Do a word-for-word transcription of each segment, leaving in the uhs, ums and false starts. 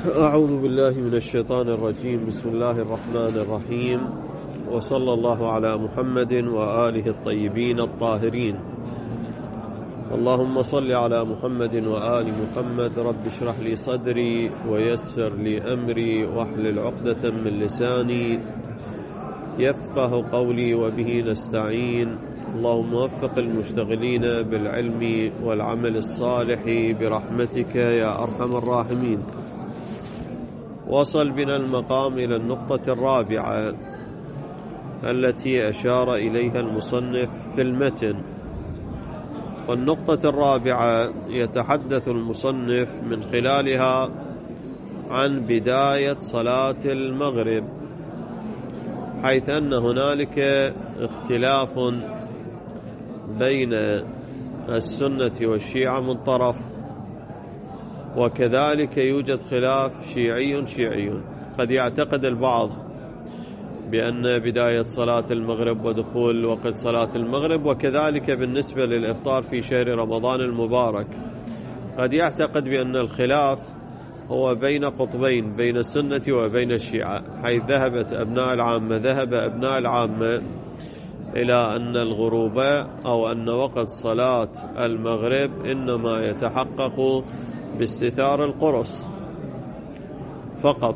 أعوذ بالله من الشيطان الرجيم. بسم الله الرحمن الرحيم، وصلى الله على محمد وآله الطيبين الطاهرين. اللهم صل على محمد وآل محمد. رب اشرح لي صدري ويسر لي أمري واحلل عقدة من لساني يفقه قولي، وبه نستعين. اللهم وفق المشتغلين بالعلم والعمل الصالح برحمتك يا أرحم الراحمين. وصل بنا المقام إلى النقطة الرابعة التي أشار إليها المصنف في المتن. والنقطة الرابعة يتحدث المصنف من خلالها عن بداية صلاة المغرب، حيث أن هنالك اختلاف بين السنة والشيعة من طرف، وكذلك يوجد خلاف شيعي شيعي. قد يعتقد البعض بأن بداية صلاة المغرب ودخول وقت صلاة المغرب، وكذلك بالنسبة للإفطار في شهر رمضان المبارك قد يعتقد بأن الخلاف هو بين قطبين، بين السنة وبين الشيعة، حيث ذهبت أبناء العامة ذهب أبناء العامة إلى أن الغروب أو أن وقت صلاة المغرب إنما يتحقق باستثار القرص فقط،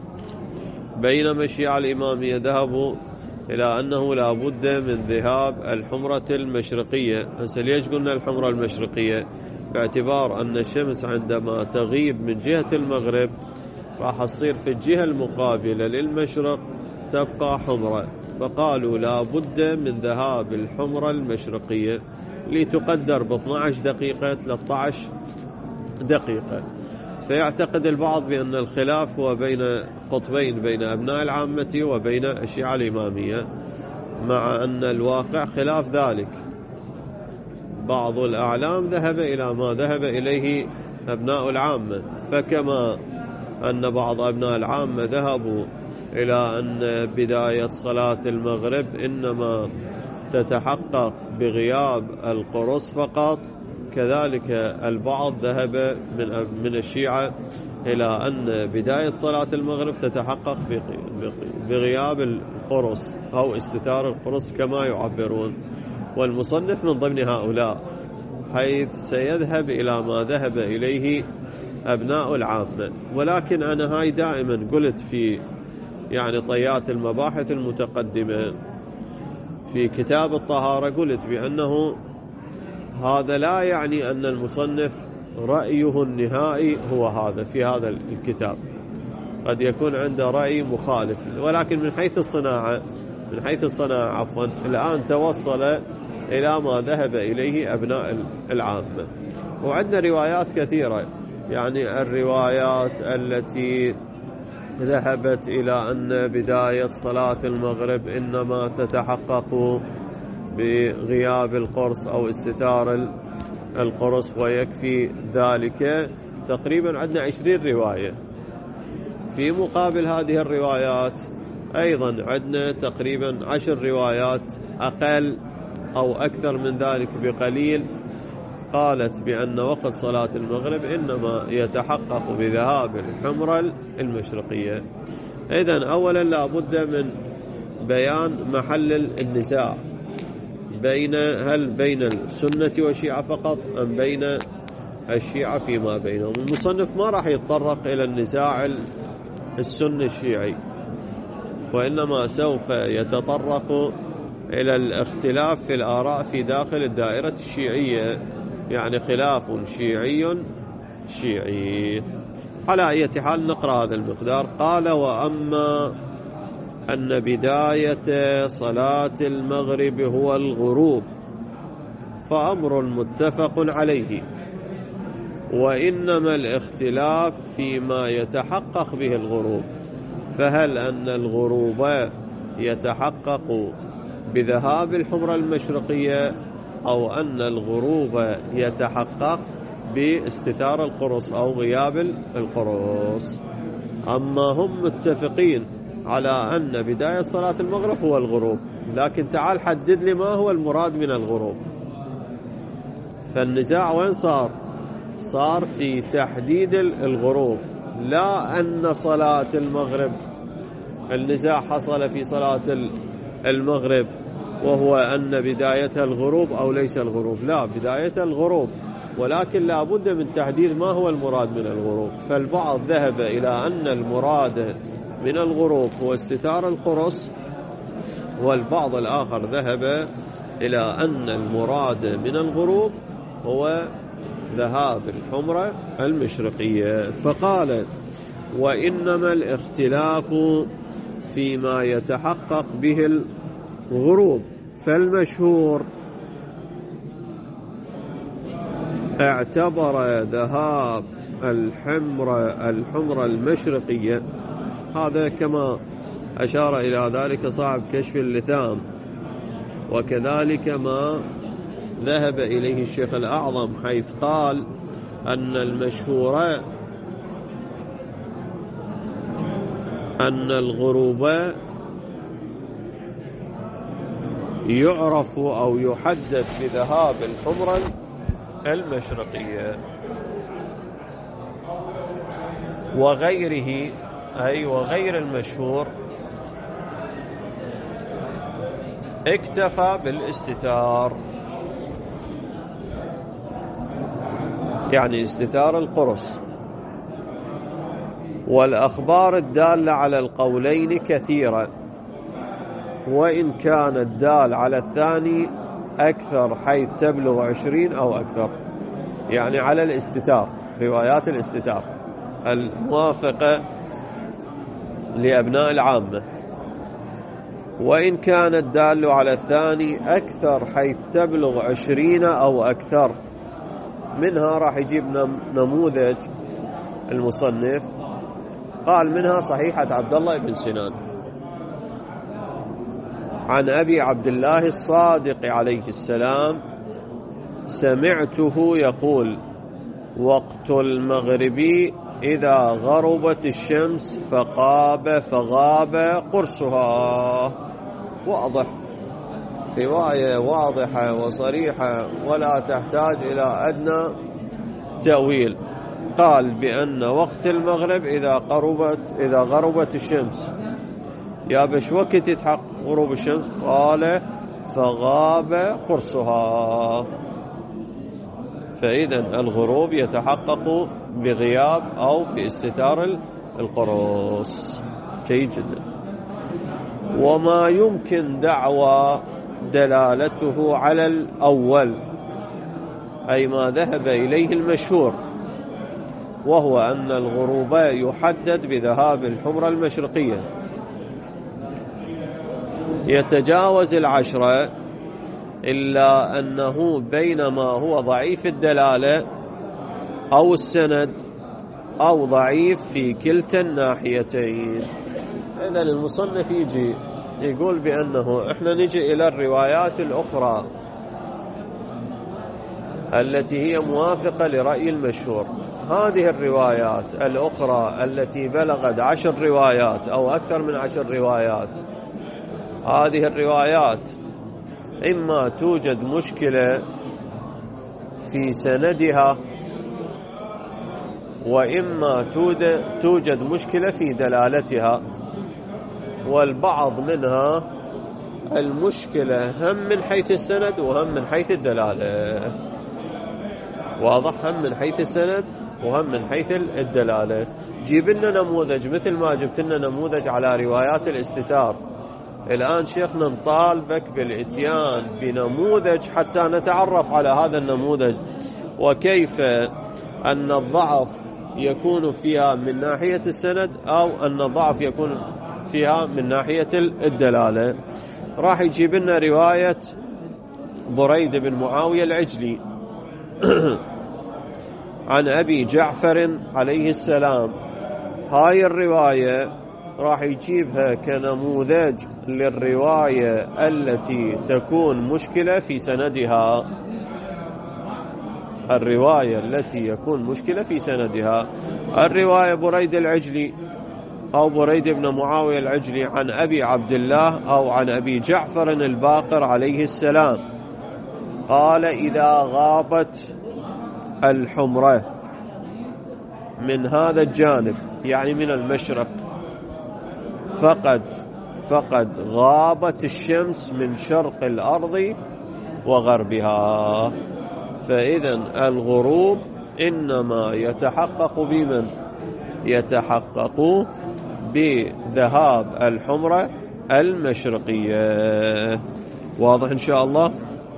بينما الشيعة الإمامية ذهبوا إلى أنه لا بد من ذهاب الحمرة المشرقية. هسه ليش قلنا الحمرة المشرقية؟ باعتبار أن الشمس عندما تغيب من جهة المغرب راح تصير في الجهة المقابلة للمشرق تبقى حمرة، فقالوا لا بد من ذهاب الحمرة المشرقية لتقدر ب اثنتي عشرة دقيقة ثلاثة عشر دقيقة. فيعتقد البعض بأن الخلاف هو بين قطبين، بين أبناء العامة وبين الشيعة الإمامية، مع أن الواقع خلاف ذلك. بعض الأعلام ذهب إلى ما ذهب إليه أبناء العامة، فكما أن بعض أبناء العامة ذهبوا إلى أن بداية صلاة المغرب إنما تتحقق بغياب القرص فقط، كذلك البعض ذهب من من الشيعة إلى أن بداية صلاة المغرب تتحقق بغياب القرص أو استتار القرص كما يعبرون. والمصنف من ضمن هؤلاء، حيث سيذهب إلى ما ذهب إليه أبناء العامة. ولكن أنا هاي دائما قلت في يعني طيات المباحث المتقدمة في كتاب الطهارة، قلت بأنه هذا لا يعني أن المصنف رأيه النهائي هو هذا في هذا الكتاب، قد يكون عنده رأي مخالف، ولكن من حيث الصناعة من حيث الصناعة عفوا الآن توصل إلى ما ذهب إليه أبناء العامة. وعندنا روايات كثيرة، يعني الروايات التي ذهبت إلى أن بداية صلاة المغرب إنما تتحقق بغياب القرص أو استتار القرص ويكفي ذلك، تقريبا عندنا عشرين رواية. في مقابل هذه الروايات أيضا عندنا تقريبا عشر روايات أقل أو أكثر من ذلك بقليل قالت بأن وقت صلاة المغرب إنما يتحقق بذهاب الحمرة المشرقية. إذن أولا لا بد من بيان محل النزاع، بين هل بين السنة والشيعة فقط أم بين الشيعة فيما بينهم. المصنف ما راح يتطرق إلى النزاع السني الشيعي، وإنما سوف يتطرق إلى الاختلاف في الآراء في داخل الدائرة الشيعية، يعني خلاف شيعي شيعي. على أي حال نقرأ هذا المقدار. قال: وأما أن بداية صلاة المغرب هو الغروب فأمر متفق عليه، وإنما الاختلاف فيما يتحقق به الغروب، فهل أن الغروب يتحقق بذهاب الحمرة المشرقية أو أن الغروب يتحقق باستتار القرص أو غياب القرص. أما هم متفقين على أن بداية صلاة المغرب هو الغروب، لكن تعال حدد لي ما هو المراد من الغروب. فالنزاع وين صار؟ صار في تحديد الغروب، لا أن صلاة المغرب النزاع حصل في صلاة المغرب وهو أن بدايتها الغروب أو ليس الغروب، لا، بدايتها الغروب، ولكن لا بد من تحديد ما هو المراد من الغروب. فالبعض ذهب إلى أن المراد من الغروب هو استتار القرص، والبعض الآخر ذهب إلى أن المراد من الغروب هو ذهاب الحمرة المشرقية. فقال: وإنما الاختلاف فيما يتحقق به الغروب، فالمشهور اعتبر ذهاب الحمرة الحمرة المشرقية، هذا كما أشار إلى ذلك صاحب كشف اللثام، وكذلك ما ذهب إليه الشيخ الأعظم، حيث قال أن المشهور أن الغروب يعرف أو يحدد بذهاب الحمرة المشرقية، وغيره أي وغير المشهور اكتفى بالاستتار، يعني استتار القرص. والأخبار الدالة على القولين كثيرة، وإن كان الدال على الثاني أكثر حيث تبلغ عشرين أو أكثر، يعني على الاستتار، روايات الاستتار الموافقة لأبناء العامة. وإن كان الدال على الثاني أكثر حيث تبلغ عشرين أو أكثر. منها راح يجيب نموذج المصنف، قال: منها صحيحة عبد الله بن سنان عن أبي عبد الله الصادق عليه السلام سمعته يقول: وقت المغرب إذا غربت الشمس فغاب فغاب قرصها. واضح، رواية واضحة وصريحة ولا تحتاج إلى أدنى تأويل. قال بأن وقت المغرب إذا غربت إذا غربت الشمس، يا بش وقت يتحقق غروب الشمس؟ قال: فغاب قرصها. فإذا الغروب يتحقق بغياب أو باستتار القرص. جيد جدا. وما يمكن دعوى دلالته على الأول، أي ما ذهب إليه المشهور، وهو أن الغروب يحدد بذهاب الحمرة المشرقية، يتجاوز العشرة، إلا أنه بينما هو ضعيف الدلالة أو السند أو ضعيف في كلتا الناحيتين. إذن المصنف يجي يقول بأنه إحنا نجي إلى الروايات الأخرى التي هي موافقة لرأي المشهور. هذه الروايات الأخرى التي بلغت عشر روايات أو أكثر من عشر روايات، هذه الروايات إما توجد مشكلة في سندها، وإما توجد مشكلة في دلالتها. والبعض منها المشكلة هم من حيث السند وهم من حيث الدلالة. واضح؟ هم من حيث السند وهم من حيث الدلالة. جيب لنا نموذج مثل ما جبت لنا نموذج على روايات الاستتار. الآن شيخنا نطالبك بالإتيان بنموذج حتى نتعرف على هذا النموذج، وكيف أن الضعف يكون فيها من ناحية السند أو أن الضعف يكون فيها من ناحية الدلالة. راح يجيب لنا رواية بريد بن معاوية العجلي عن أبي جعفر عليه السلام. هاي الرواية راح يجيبها كنموذج للرواية التي تكون مشكلة في سندها، الرواية التي يكون مشكلة في سندها. الرواية بريد العجلي أو بريد بن معاوية العجلي عن أبي عبد الله أو عن أبي جعفر الباقر عليه السلام قال: إذا غابت الحمرة من هذا الجانب يعني من المشرق فقد فقد غابت الشمس من شرق الأرض وغربها. فإذا الغروب إنما يتحقق بمن؟ يتحقق بذهاب الحمرة المشرقية. واضح إن شاء الله؟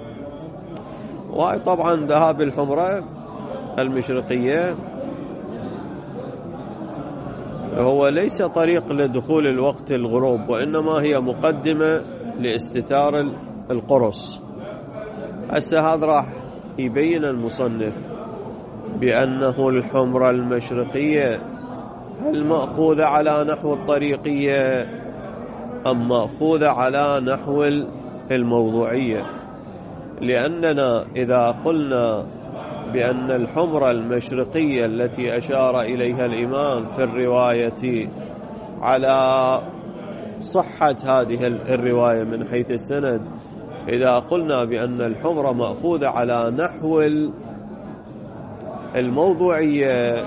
وطبعا ذهاب الحمرة المشرقية هو ليس طريق لدخول الوقت الغروب، وإنما هي مقدمة لاستتار القرص. هسه هذا راح يبين المصنف بأنه الحمرة المشرقية هل مأخوذة على نحو الطريقية أم مأخوذة على نحو الموضوعية؟ لأننا إذا قلنا بأن الحمرة المشرقية التي أشار إليها الإمام في الرواية على صحة هذه الرواية من حيث السند، إذا قلنا بأن الحمرة مأخوذة على نحو الموضوعية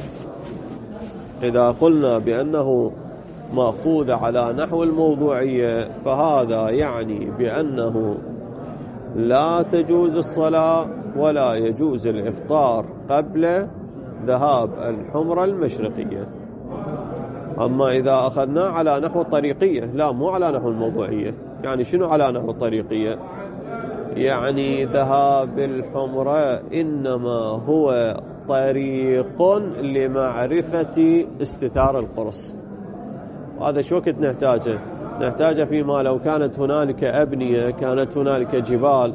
إذا قلنا بأنه مأخوذ على نحو الموضوعية فهذا يعني بأنه لا تجوز الصلاة ولا يجوز الإفطار قبل ذهاب الحمرة المشرقية. أما إذا أخذنا على نحو الطريقية لا، مو على نحو الموضوعية. يعني شنو على نحو الطريقية؟ يعني ذهاب الحمرة إنما هو طريق لمعرفة استتار القرص. وهذا شو وقت نحتاجه؟ نحتاجه فيما لو كانت هنالك أبنية، كانت هنالك جبال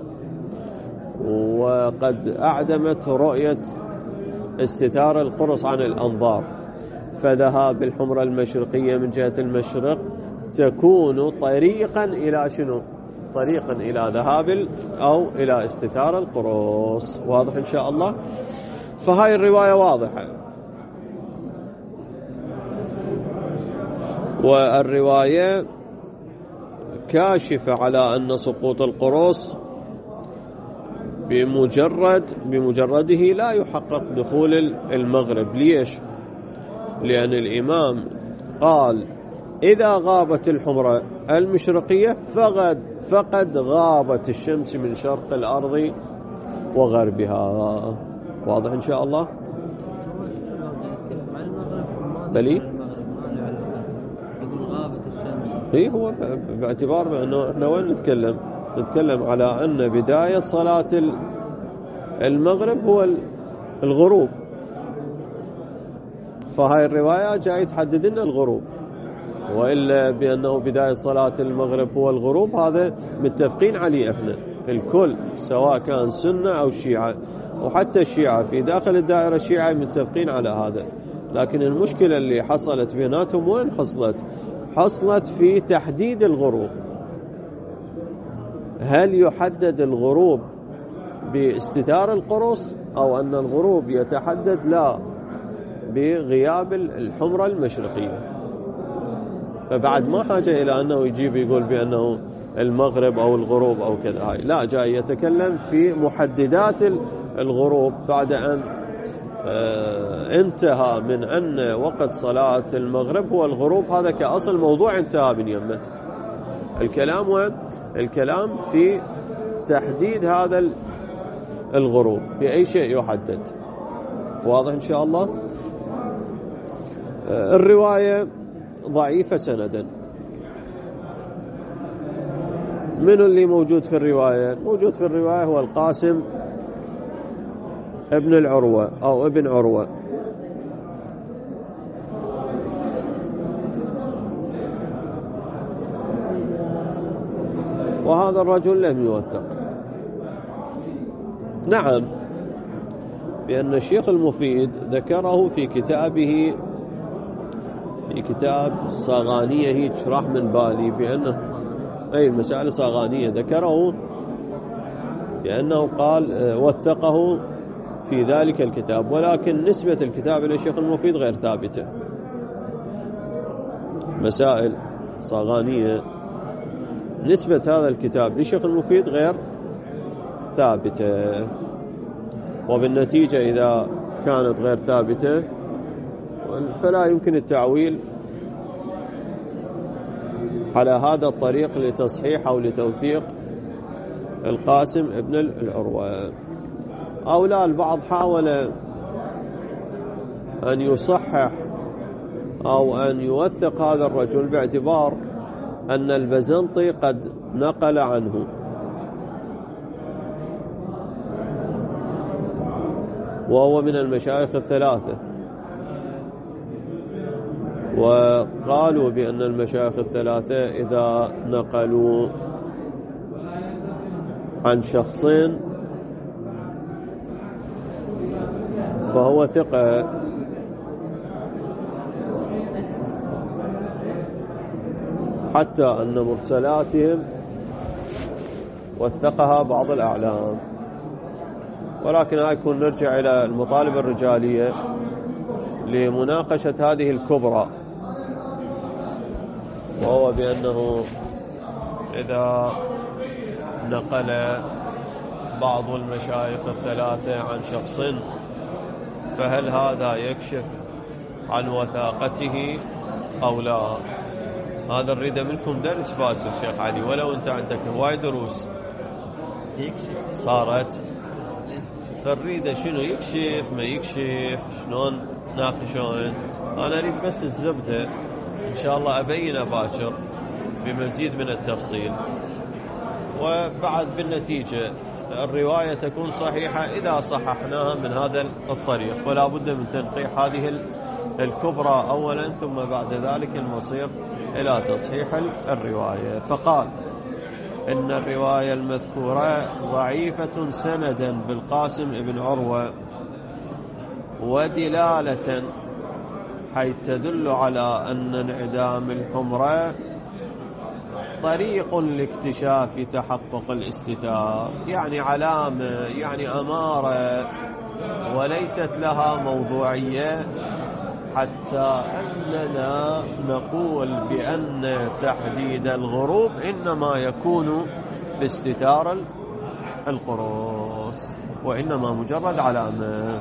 وقد أعدمت رؤية استتار القرص عن الأنظار، فذهاب الحمرة المشرقية من جهة المشرق تكون طريقا إلى شنو؟ طريقا إلى ذهاب أو إلى استتار القرص. واضح إن شاء الله؟ فهاي الرواية واضحة. والرواية كاشفة على أن سقوط القرص بمجرد بمجرده لا يحقق دخول المغرب. ليش؟ لأن الإمام قال إذا غابت الحمرة المشرقية فقد فقد غابت الشمس من شرق الأرض وغربها. واضح إن شاء الله؟ دليل؟ إيه هو باعتبار بأنه إحنا وين نتكلم؟ نتكلم على أن بداية صلاة المغرب هو الغروب، فهاي الرواية جاي تحدد لنا الغروب. وإلا بأنه بداية صلاة المغرب هو الغروب هذا متفقين عليه إحنا الكل، سواء كان سنة أو شيعة، وحتى الشيعة في داخل الدائرة الشيعة متفقين على هذا. لكن المشكلة اللي حصلت بيناتهم وين حصلت؟ حصلت في تحديد الغروب. هل يحدد الغروب باستتار القرص أو أن الغروب يتحدد لا بغياب الحمرة المشرقية؟ فبعد ما حاجة إلى أنه يجيب يقول بأنه المغرب أو الغروب أو كذا، هاي لا، جاي يتكلم في محددات الغروب بعد أن اه انتهى من أن وقت صلاة المغرب هو الغروب. هذا كأصل موضوع انتهى من يمه. الكلام وين؟ الكلام في تحديد هذا الغروب بأي شيء يحدد. واضح إن شاء الله؟ اه الرواية ضعيفة سندا. من اللي موجود في الرواية؟ موجود في الرواية هو القاسم ابن العروة أو ابن عروة. وهذا الرجل لم يوثق. نعم، بأن الشيخ المفيد ذكره في كتابه في كتاب صاغانية هيك راح من بالي بأنه أي المسائل صاغانية ذكره بأنه قال وثقه في ذلك الكتاب، ولكن نسبة الكتاب إلى الشيخ المفيد غير ثابتة. مسائل صاغانية نسبة هذا الكتاب للشيخ المفيد غير ثابتة، وبالنتيجة إذا كانت غير ثابتة فلا يمكن التعويل على هذا الطريق لتصحيح أو لتوثيق القاسم ابن العروة. أو لا، البعض حاول أن يصحح أو أن يوثق هذا الرجل باعتبار أن البزنطي قد نقل عنه، وهو من المشايخ الثلاثة، وقالوا بأن المشايخ الثلاثة إذا نقلوا عن شخصين فهو ثقة، حتى أن مرسلاتهم وثقها بعض الأعلام. ولكن هيكون نرجع إلى المطالب الرجالية لمناقشة هذه الكبرى، وهو بأنه إذا نقل بعض المشايخ الثلاثة عن شخص فهل هذا يكشف عن وثاقته أو لا؟ هذا نريد منكم درس باسل شيخ علي، ولو أنت عندك هواي دروس صارت، فنريد شنو يكشف ما يكشف، شلون ناقشون. أنا أريد بس الزبدة إن شاء الله أبين باكر بمزيد من التفصيل، وبعد بالنتيجة الرواية تكون صحيحة إذا صححناها من هذا الطريق، ولا بد من تنقيح هذه الكبرى أولا، ثم بعد ذلك المصير إلى تصحيح الرواية. فقال إن الرواية المذكورة ضعيفة سندا بالقاسم ابن عروة، ودلالة حيث تدل على أن انعدام الحمرة طريق لاكتشاف تحقق الاستتار، يعني علامة، يعني أمارة، وليست لها موضوعية، حتى أننا نقول بأن تحديد الغروب إنما يكون باستتار القرص، وإنما مجرد علامة.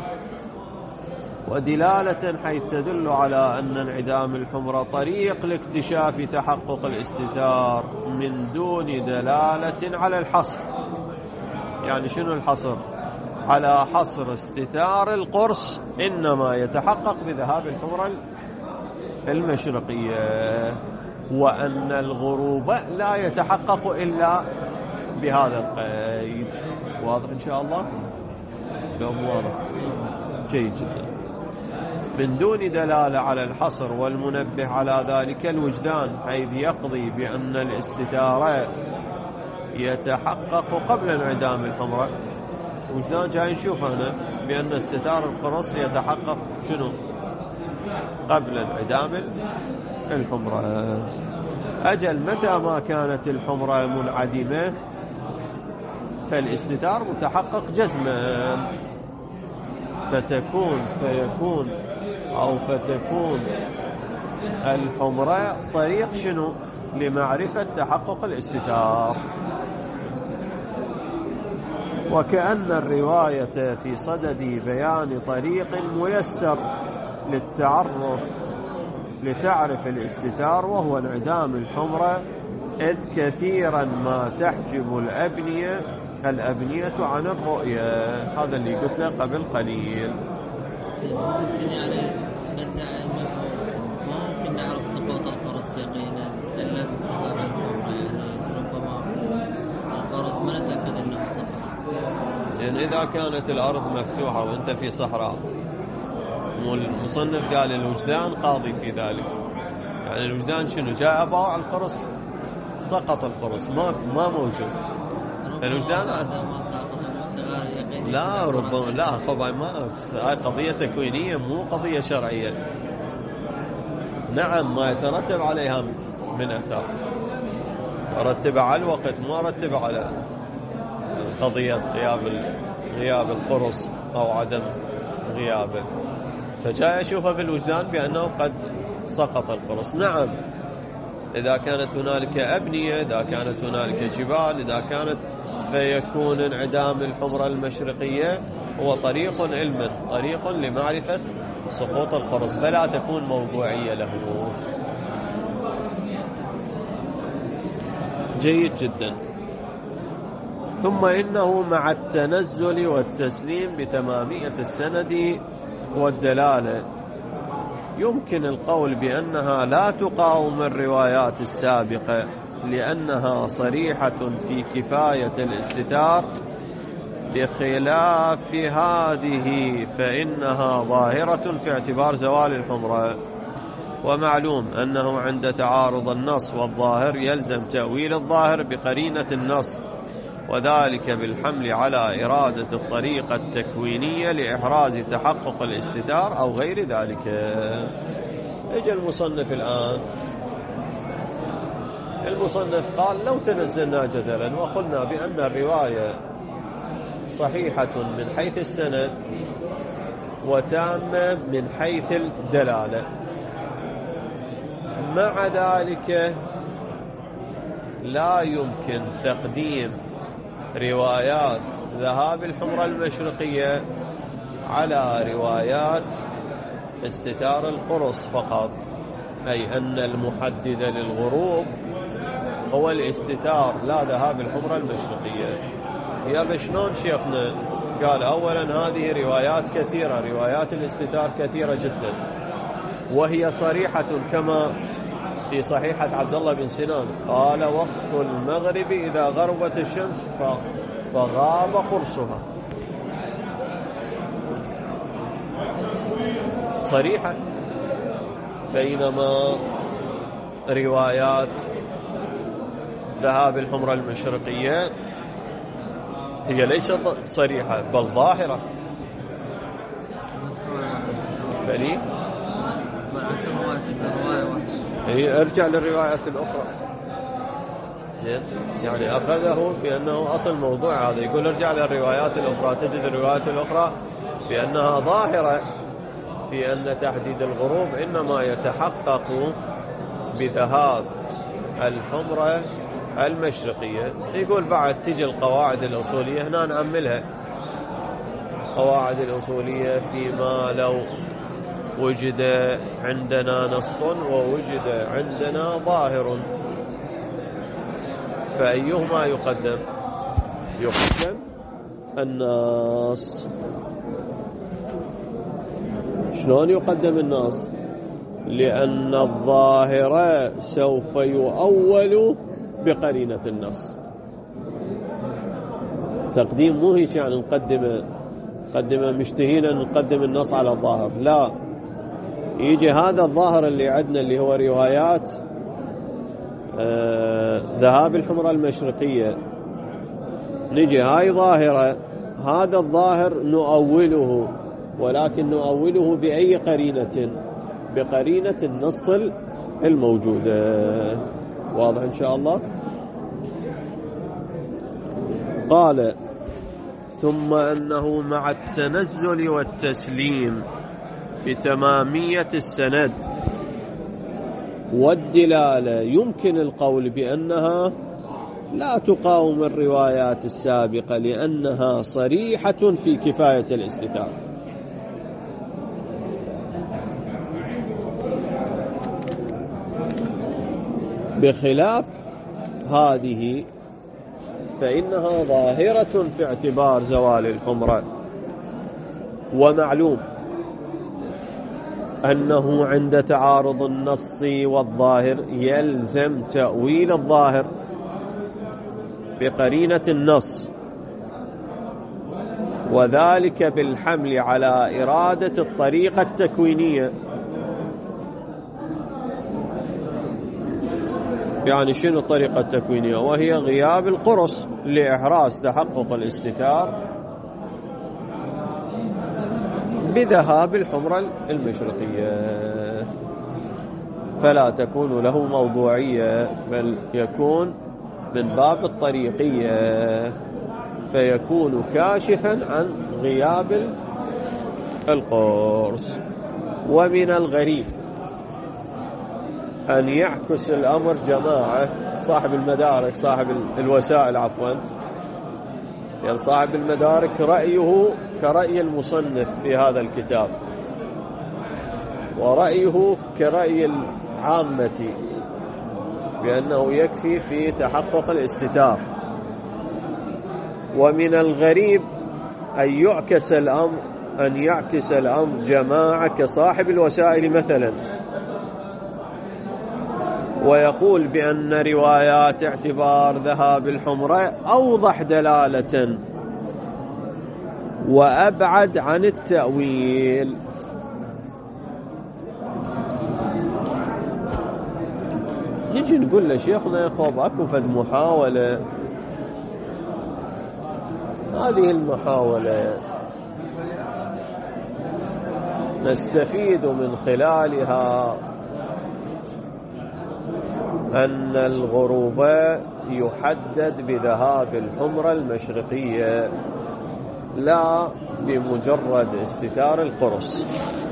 ودلالة حيث تدل على أن انعدام الحمرة طريق لاكتشاف تحقق الاستتار من دون دلالة على الحصر. يعني شنو الحصر؟ على حصر استتار القرص إنما يتحقق بذهاب الحمرة المشرقية، وأن الغروب لا يتحقق إلا بهذا القيد. واضح إن شاء الله؟ لو مو واضح جيد جدا. من دون دلالة على الحصر، والمنبه على ذلك الوجدان، حيث يقضي بأن الاستتارة يتحقق قبل انعدام الحمرة. وجدان جاي نشوف هنا بأن استتار القرص يتحقق شنو؟ قبل انعدام الحمرة. أجل متى ما كانت الحمرة منعدمة فالاستتار متحقق جزما، فتكون فيكون أو فتكون الحمرة طريق شنو؟ لمعرفة تحقق الاستتار. وكأن الرواية في صدد بيان طريق ميسر للتعرف لتعرف الاستتار، وهو انعدام الحمرة، إذ كثيرا ما تحجب الأبنية الأبنية عن الرؤية. هذا اللي قلت له قبل قليل. ممكن يعني ندعي أنه ممكن نعرف سقوط القرص يقينا إلا بظهور الحمرة، يعني ربما القرص ما نتأكد أنه سقط. يعني إذا كانت الأرض مفتوحة وأنت في صحراء، المصنف قال الوجدان قاضي في ذلك. يعني الوجدان شنو؟ جاء باع القرص، سقط القرص، ما ما موجود. الوجدان لا ربما لا طبعا ما، هاي قضية تكوينية مو قضية شرعية. نعم ما يترتب عليها من أثار، رتب على الوقت، ما رتب على قضية غياب غياب القرص أو عدم غيابه. فجاء يشوفه بالوجدان بأنه قد سقط القرص. نعم إذا كانت هنالك أبنية، إذا كانت هنالك جبال، إذا كانت فيكون انعدام الحمرة المشرقية هو طريق علم، طريق لمعرفة سقوط القرص، فلا تكون موضوعية له. جيد جدا. ثم إنه مع التنزل والتسليم بتمامية السند والدلالة يمكن القول بأنها لا تقاوم الروايات السابقة لأنها صريحة في كفاية الاستتار، بخلاف هذه فإنها ظاهرة في اعتبار زوال الحمرة. ومعلوم أنه عند تعارض النص والظاهر يلزم تأويل الظاهر بقرينة النص، وذلك بالحمل على إرادة الطريقة التكوينية لإحراز تحقق الاستتار أو غير ذلك. اجى المصنف الآن، المصنف قال لو تنزلنا جدلا وقلنا بأن الرواية صحيحة من حيث السند وتامة من حيث الدلالة، مع ذلك لا يمكن تقديم روايات ذهاب الحمرة المشرقية على روايات استتار القرص فقط، أي أن المحدد للغروب هو الاستتار لا ذهاب الحمرة المشرقية. يا بشلون شيخنا؟ قال أولا هذه روايات كثيرة، روايات الاستتار كثيرة جدا، وهي صريحة كما في صحيحة عبد الله بن سنان قال وقت المغرب إذا غربت الشمس فغاب قرصها، صريحة. بينما روايات ذهاب الحمرة المشرقية هي ليست صريحة بل ظاهرة. بلي هي ارجع للروايات الأخرى. زين، يعني أخذه بأنه أصل موضوع هذا، يقول ارجع للروايات الأخرى تجد الروايات الأخرى بأنها ظاهرة في أن تحديد الغروب إنما يتحقق بذهاب الحمرة المشرقية. يقول بعد تجي القواعد الأصولية هنا نعملها، قواعد الأصولية فيما لو وجد عندنا نص ووجد عندنا ظاهر فأيهما يقدم؟ يقدم النص. شلون يقدم النص؟ لأن الظاهر سوف يؤول بقرينة النص. تقديم مو هيك يعني نقدم نقدم مشتهينا نقدم النص على الظاهر، لا، يجي هذا الظاهر اللي عندنا اللي هو روايات آه ذهاب الحمرة المشرقية، نجي هاي ظاهرة، هذا الظاهر نؤوله، ولكن نؤوله بأي قرينة؟ بقرينة النص الموجودة. واضح إن شاء الله؟ قال ثم أنه مع التنزل والتسليم بتمامية السند والدلالة يمكن القول بأنها لا تقاوم الروايات السابقة لأنها صريحة في كفاية الاستتار. بخلاف هذه فإنها ظاهرة في اعتبار زوال الحمرة. ومعلوم أنه عند تعارض النص والظاهر يلزم تأويل الظاهر بقرينة النص، وذلك بالحمل على إرادة الطريقة التكوينية. يعني شنو الطريقة التكوينية؟ وهي غياب القرص لإحراز تحقق الاستتار بذهاب الحمرة المشرقية، فلا تكون له موضوعية بل يكون من باب الطريقية، فيكون كاشفا عن غياب القرص. ومن الغريب أن يعكس الأمر جماعة صاحب المدارك صاحب الوسائل عفوا يعني صاحب المدارك رأيه كرأي المصنف في هذا الكتاب، ورأيه كرأي العامة بأنه يكفي في تحقق الاستتار. ومن الغريب أن يعكس الأمر أن يعكس الأمر جماعة كصاحب الوسائل مثلا، ويقول بأن روايات اعتبار ذهاب الحمرة أوضح دلالة وأبعد عن التأويل. نجي نقول لشيخنا يا خوب أكو فد محاولة، هذه المحاولة نستفيد من خلالها أن الغروب يحدد بذهاب الحمرة المشرقية لا بمجرد استتار القرص.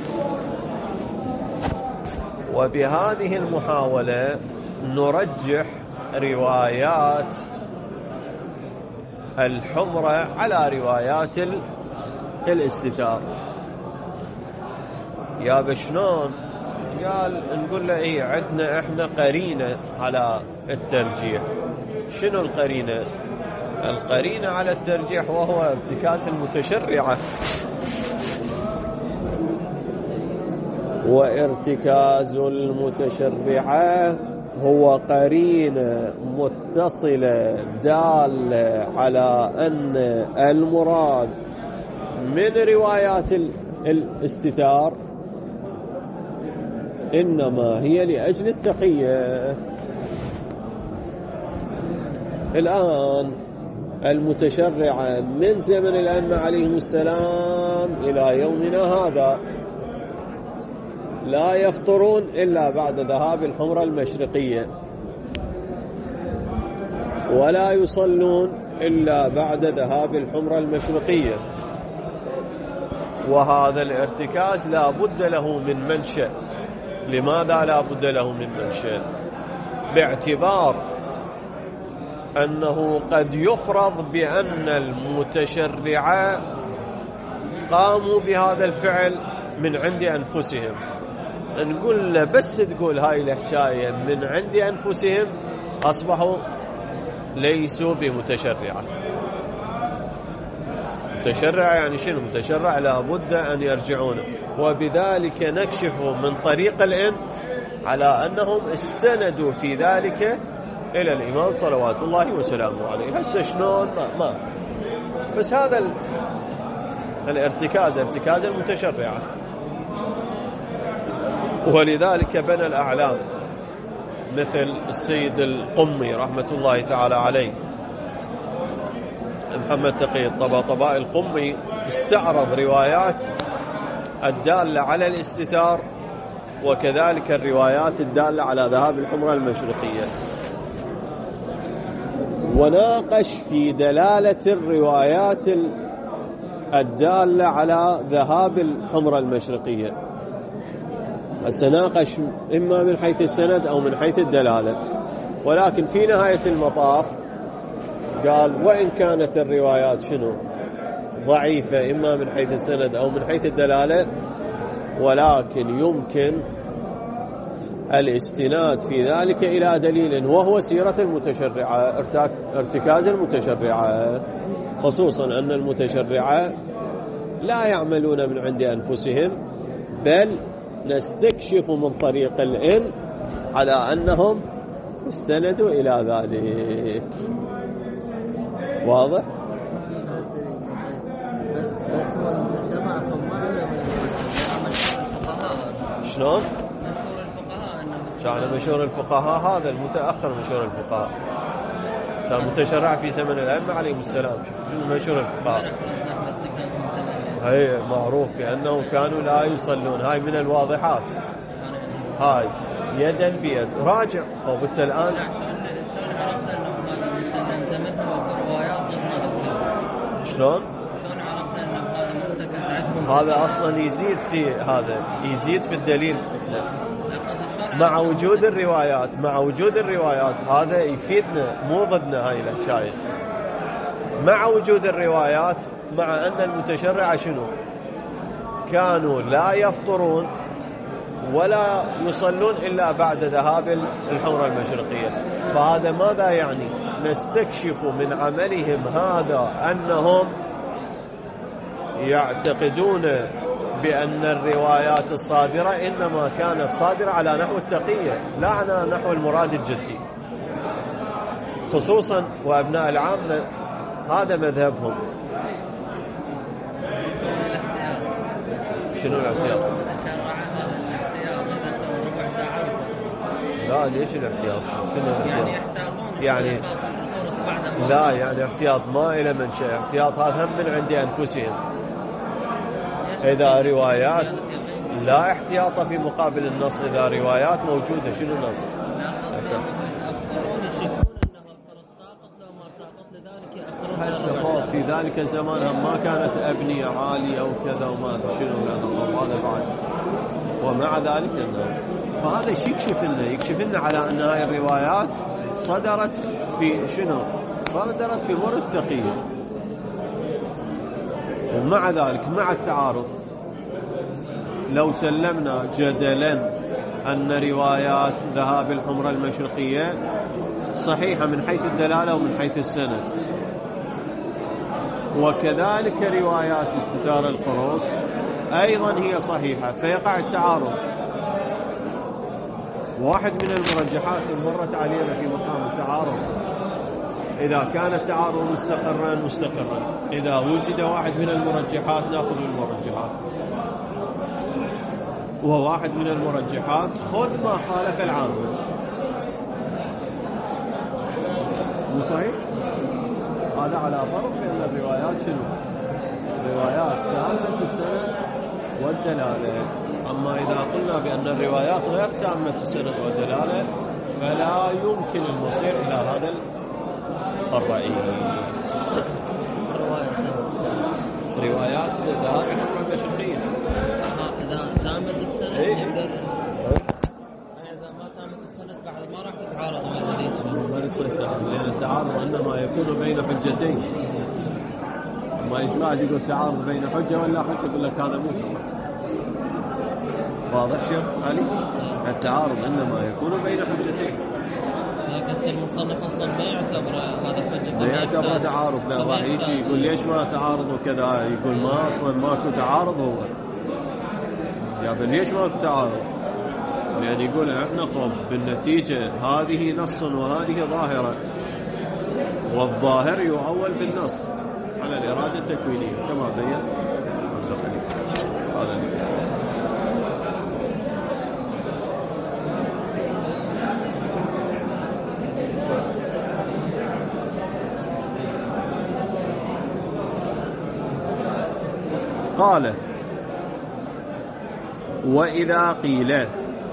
وبهذه المحاولة نرجح روايات الحمرة على روايات الاستتار. يا بشنون؟ قال نقول له ايه عندنا احنا قرينة على الترجيح. شنو القرينة؟ القرينة على الترجيح وهو ارتكاز المتشرعة، وارتكاز المتشرعة هو قرينة متصلة دالة على أن المراد من روايات الاستتار إنما هي لأجل التقية. الآن المتشرعة من زمن الأئمة عليهم السلام إلى يومنا هذا لا يفطرون إلا بعد ذهاب الحمرة المشرقية، ولا يصلون إلا بعد ذهاب الحمرة المشرقية. وهذا الارتكاز لا بد له من منشأ. لماذا لا بد له من منشأ؟ باعتبار أنه قد يفرض بأن المتشرعة قاموا بهذا الفعل من عند أنفسهم. نقول له بس تقول هاي الحكاية من عند أنفسهم أصبحوا ليسوا بمتشرعة. متشرع يعني شنو؟ متشرع لابد أن يرجعون، وبذلك نكشف من طريق الإن على أنهم استندوا في ذلك إلى الإمام صلوات الله وسلامه عليه. هسه شلون ما, ما بس هذا الارتكاز ارتكاز المتشرعة. ولذلك بنى الأعلام مثل السيد القمي رحمة الله تعالى عليه، محمد تقي الطباطبائي القمي، استعرض روايات الدالة على الاستتار وكذلك الروايات الدالة على ذهاب الحمرة المشرقية، وناقش في دلالة الروايات الدالة على ذهاب الحمرة المشرقية. سناقش إما من حيث السند أو من حيث الدلالة، ولكن في نهاية المطاف قال وإن كانت الروايات شنو ضعيفة إما من حيث السند أو من حيث الدلالة، ولكن يمكن الاستناد في ذلك إلى دليل وهو سيرة المتشرعة، ارتكاز المتشرعة، خصوصا أن المتشرعة لا يعملون من عند أنفسهم، بل نستكشف من طريق الإن على أنهم استندوا إلى ذلك. واضح؟ بس بس هو المتشرع شلون؟ مشهور الفقهاء انه كان مشهور الفقهاء، هذا المتأخر مشهور الفقهاء، كان متشرع في زمن الأئمة عليهم السلام. شنو مشهور الفقهاء؟ هي معروف بأنهم كانوا لا يصلون، هاي من الواضحات، هاي يدا بيد. راجع خبت الآن شلون عرفنا انه هذا مسلم زمنهم وروايات ضد شلون؟ شلون عرفنا انه هذا مرتكز عندهم؟ هذا أصلا يزيد في هذا يزيد في الدليل مع وجود الروايات، مع وجود الروايات هذا يفيدنا مو ضدنا هاي الأشياء. مع وجود الروايات، مع أن المتشرع شنو كانوا لا يفطرون ولا يصلون إلا بعد ذهاب الحمرة المشرقية. فهذا ماذا يعني؟ نستكشف من عملهم هذا أنهم يعتقدون بأن الروايات الصادرة إنما كانت صادرة على نحو التقية لا على نحو المراد الجدي، خصوصا وأبناء العامة هذا مذهبهم. شنو الاحتياط؟ لا ليش الاحتياط؟ شنو يعني يحتاطون يعني لا يعني احتياط ما إلى منشأ، احتياط هذا هم من عند أنفسهم. إذا روايات لا احتياط في مقابل النص، إذا روايات موجودة شنو النص؟ في ذلك الزمان ما كانت أبنية عالية أو كذا وما شنو هذا بعد، ومع ذلك الناس. فهذا الشيء يكشف لنا يكشف لنا على أن هاي الروايات صدرت في شنو؟ صدرت في مر التقية. ومع ذلك مع التعارض لو سلمنا جدلا أن روايات ذهاب الحمرة المشرقية صحيحة من حيث الدلالة ومن حيث السند، وكذلك روايات استتار القروس أيضا هي صحيحة، فيقع التعارض. واحد من المرجحات مرت علينا في مقام التعارض، إذا كان التعارض مستقرا مستقرا، إذا وجد واحد من المرجحات نأخذ المرجحات، وواحد من المرجحات خذ ما خالف العامة. مو صحيح؟ هذا على فرق بأن الروايات شنو؟ روايات تامة السند والدلالة. أما إذا قلنا بأن الروايات غير تامة السند والدلالة فلا يمكن المصير إلى هذا الرأي. روايات ذهاب الحمرة المشرقية إذا تامة السند يقدر، إذا ما تامة السند بعد ما راح تتعارض مع الحديث. ما يصير تعارض، لأن التعارض إنما يكون بين حجتين. ما يجمع يقول تعارض بين حجة ولا حجة، يقول لك هذا مو تمام. واضح شيخ علي؟ التعارض إنما يكون بين حجتين. لكن المصنف أصلا ما يعتبر هذا حجة، ما يعتبر تعارض. لا راح يجي يقول ليش ما تعارض وكذا، يقول ما أصلا ماكو تعارض. هو يعني ليش ماكو تعارض؟ لأن يقول احنا قم بالنتيجة هذه نص وهذه ظاهرة، والظاهر يؤول بالنص على الإرادة التكوينية كما بين هذا اللي. قال وإذا قيل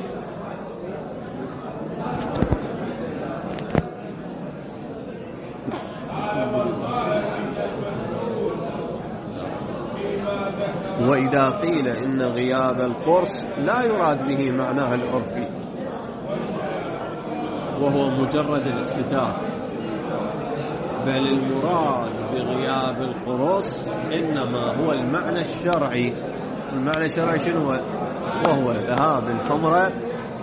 وإذا قيل إن غياب القرص لا يراد به معناه العرفي وهو مجرد الاستتار، بل المراد بغياب القرص إنما هو المعنى الشرعي. المعنى الشرعي شنو هو؟ وهو ذهاب الحمرة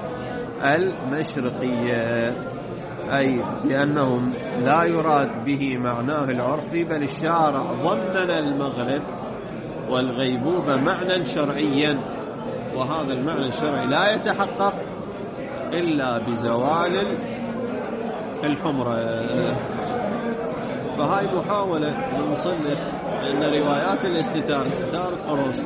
المشرقية، أي بأنهم لا يراد به معناه العرفي، بل الشارع ضمن المغرب والغيبوبة معنى شرعيا، وهذا المعنى الشرعي لا يتحقق إلا بزوال الحمرة. فهاي محاولة للمصنف أن روايات الاستتار استتار القرص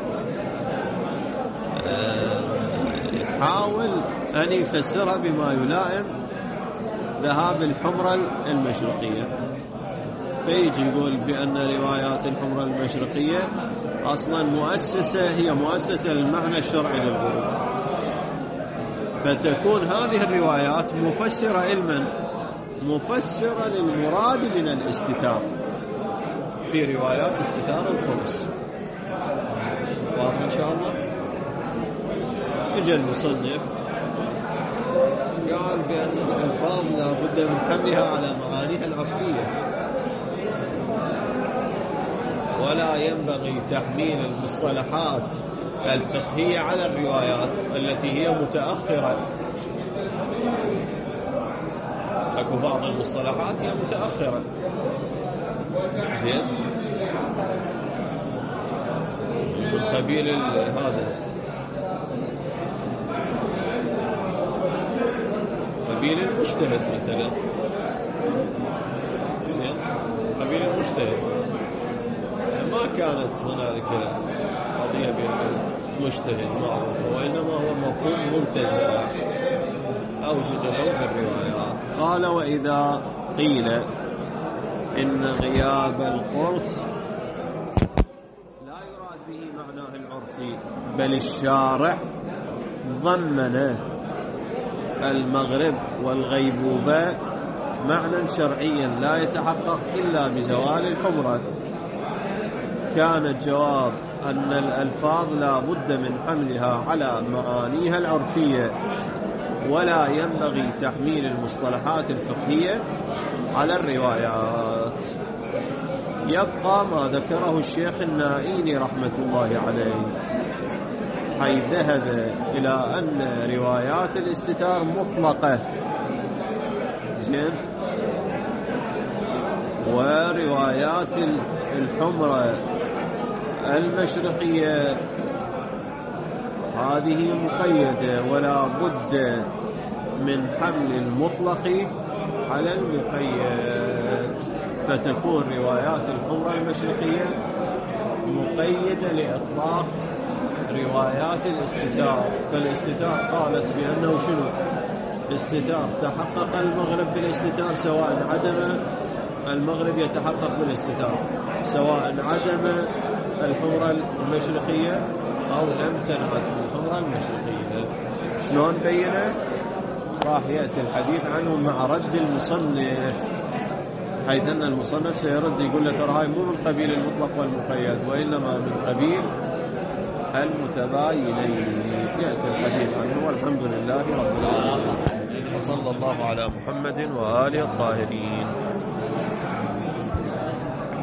يحاول أن يفسرها بما يلائم ذهاب الحمرة المشرقية، فيجي يقول بأن روايات الحمرة المشرقية أصلا مؤسسة، هي مؤسسة للمعنى الشرعي للغروب، فتكون هذه الروايات مفسرة علما، مفسرة للمراد من الاستتار في روايات استتار القرص. واضح إن شاء الله؟ إجا المصنف قال بأن الألفاظ لا بد من حملها على معانيها العرفية، ولا ينبغي تحميل المصطلحات الفقهية على الروايات التي هي متأخرة. أكو بعض المصطلحات هي متأخرة، زين، من قبيل هذا قبيل المجتهد مثلا، زين، قبيل المجتهد ما كانت هنالك قضية بين المجتهد معروفة، وإنما هو مفهوم منتزع أوجد له في الروايات. قال: وإذا قيل إن غياب القرص لا يراد به معناه العرفي، بل الشارع ضمن المغرب والغيبوبة معنى شرعيا لا يتحقق إلا بزوال الحمرة، كان الجواب أن الألفاظ لا بد من حملها على معانيها العرفية، ولا ينبغي تحميل المصطلحات الفقهية على الروايات. يبقى ما ذكره الشيخ النائيني رحمة الله عليه، حيث ذهب إلى أن روايات الاستتار مطلقة، زين، وروايات الحمرة المشرقية هذه مقيدة، ولا بد من حمل المطلق على المقيد، فتكون روايات الحمرة المشرقية مقيدة لإطلاق روايات الاستتار. فالاستتار قالت بأنه شنو؟ استتار تحقق المغرب بالاستتار، سواء عدم المغرب يتحقق بالاستتار، سواء عدم الحمرة المشرقية أو لم تنعد الحمرة المشرقية. شلون بينه؟ راح يأتي الحديث عنه مع رد المصنف، حيث أن المصنف سيرد يقول له ترى هاي مو من قبيل المطلق والمقيد، وإنما من قبيل المتباينين. يأتي الحديث عنه، والحمد لله رب العالمين، وصلى الله على محمد وآله الطاهرين.